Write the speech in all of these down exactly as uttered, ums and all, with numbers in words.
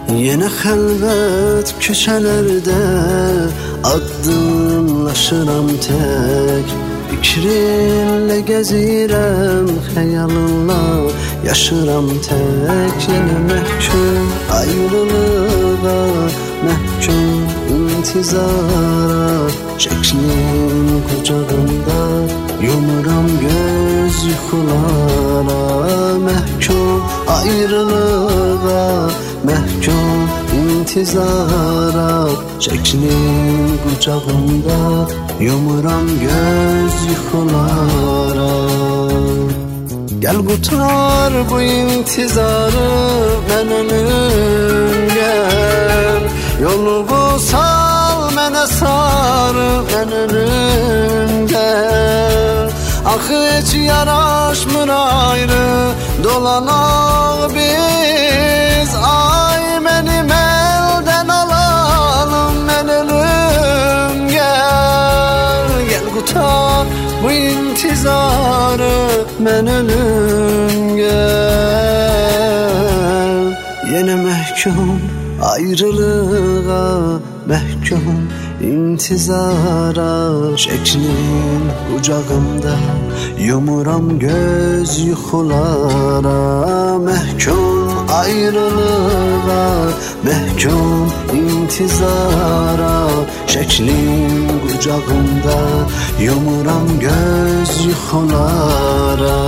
Yine xəlvət köşələrdə addımlaşıram tək. Fikrinlə gəzirəm, xəyalınla yaşıram tək. Yenə məhkum ayrılığa, məhkum intizara, şəklin qucağında yumuram göz yuxulara. Məhkum ayrılığa, məhkum intizara, şəklin qucağında yumuram göz yuxulara. Gəl qutar bu intizarı, mən ölüm gəl. Yolumu sal mənə sarı, mən ölüm gəl. Axı heç yaraşmır ayrı dolanaq biz. Ay mənim əldən alalım, mən ölüm gəl. Gəl qutar bu intizarı, mən ölüm gəl. Yenə məhkum ayrılığa, məhkum intizara, şəklin qucağımda yumuram göz yuxulara. Məhkum ayrılığa, məhkum intizara, şəklin qucağımda yumuram göz yuxulara.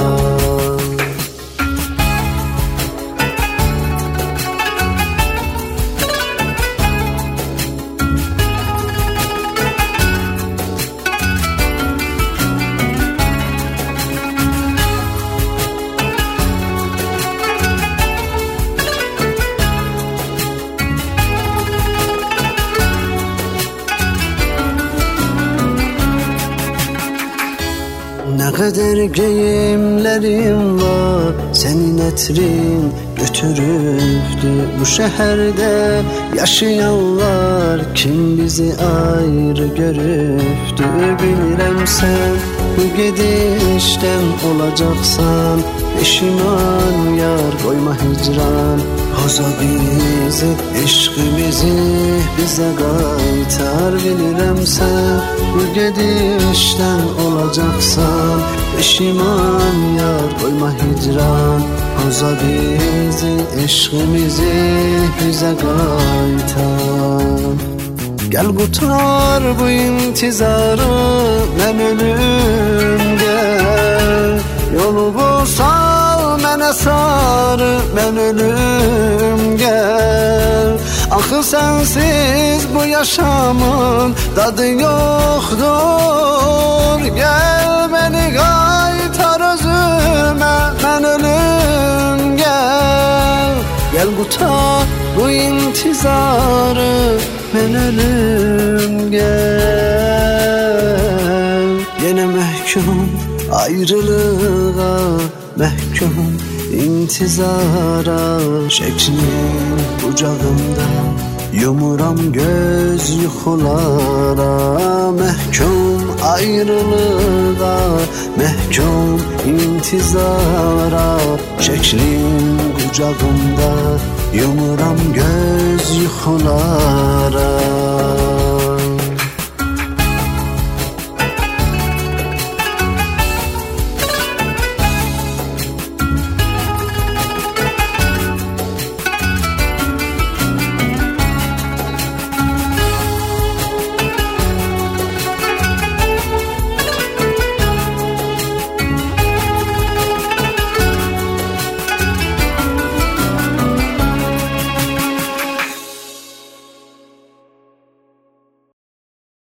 Nə qədər geyimlərim var, sənin ətrin götürübdü. Bu şəhərdə yaşayanlar kim bizi ayrı görübdü. Bilirəm sən bu gedişdən olacaqsan peşiman yar, qoyma hicran. Poza bizi, eşqimizi bizə qaytar. Bilirəm sən bu gedişdən olacaqsan peşiman yar, qoyma hicran. Poza bizi, eşqimizi bizə qaytar. Gəl qutar bu intizarı, mən ölüm gəl. Yolumu sal mənə sarı, mən ölüm gəl. Axı sənsiz bu yaşamın dadı yoxdur. Gəl məni qaytar özümə, mən ölüm gəl. Gəl qutar bu intizarı, mən ölüm gəl. Yenə məhkum ayrılığa, məhkum intizara, şəklin qucağımda yumuram göz yuxulara. Məhkum ayrılığa, məhkum intizara, şəklin qucağımda yumuram göz yuxulara.